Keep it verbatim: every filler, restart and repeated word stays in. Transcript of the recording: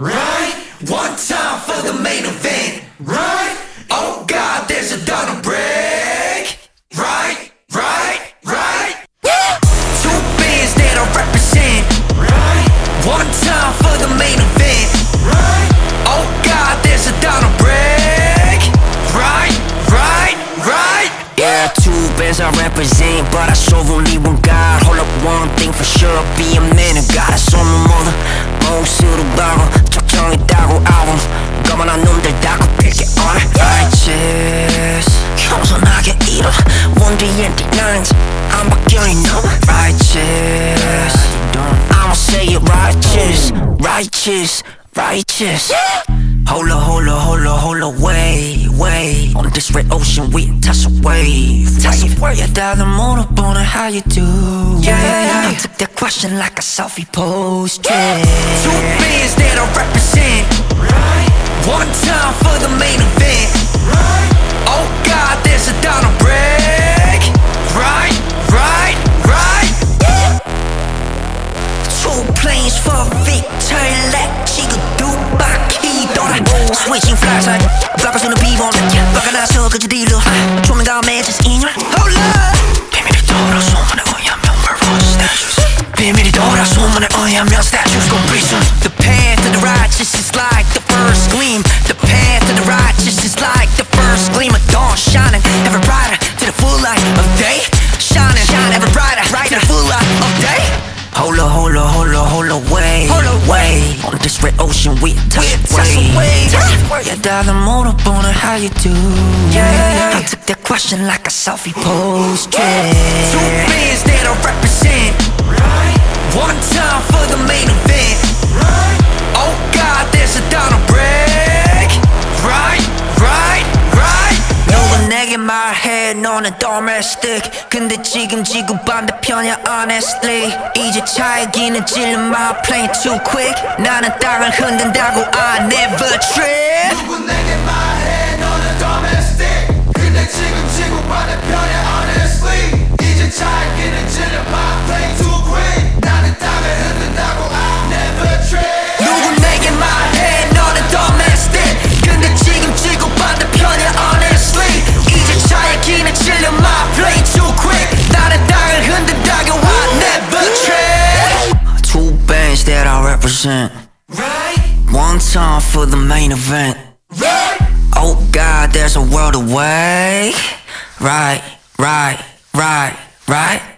right? One time for the main event, right? Oh God, there's a donor break, right? Right? Right? Two bands that I represent, right? One time for the main event, right? Oh God, there's a donor break, right? Right? Right? Yeah, two bands I represent, but I sure only one God. Hold up, one thing for sure, be a man of God. 소문 모두 몽수로 바고 적정이다고 album 거만한 놈들다고 pick it on righteous 겸손하게 이뤄 one D and D nines 안 바뀌어니 너 righteous I'ma say it righteous righteous righteous Hold up, hold up, hold up, hold up, wait, wait On this red ocean we toss a wave Toss a wave Yeah, 다들 물어보는 how you do Yeah, yeah, yeah I took that question like a selfie pose yeah. Two bands that I represent, right? One time for the main event, right? Oh God, there's a donor break, right? Right? Right? Two planes for victory like 지금 두바퀴 돌아 Switching flights like 바꿔주는 비번 바꿔 나서 그저 딜러 조명 다음에 just in your hold up 비밀이 돌아 소문에 의하면 purple statues 비밀이 돌아 소문에 의하면 statues gon' breathe soon The path to the righteous is like the first gleam The path to the righteous is like the first gleam of dawn shining ever brighter to the full light of day Shining, shine ever brighter to the full light of day Hold up, hold up, hold up, hold up, wait, hold up, wait On this red ocean we touch a wave Yeah, 다들 물어보는 how you do Yeah, yeah, yeah I took that question like a selfie pose yeah. Two bands that I represent, right? One time for the main event, right? Oh God, there's a donor break, right? Right? Right? 누군 내게 말해 너는 domestic 근데 지금 지구 반대편이야 honestly 이제 차이기는 질러 my plane too quick 나는 땅을 흔든다고 I never trip 누군 내게 말해 너는 domestic 근데 지금 지구 반대편이야 honestly 이제 차이기는 질러 my plane too quick 나는 땅을 흔든다고 I never trip 누군 내게 말해 너는 domestic 근데 지금 지구 반대편이야 honestly 이제 차이기는 질러 my plane too quick 나는 땅을 흔든다고 I never trip Two bands that I represent Right? One time for the main event Right? Oh God, there's a world away Right, right, right, right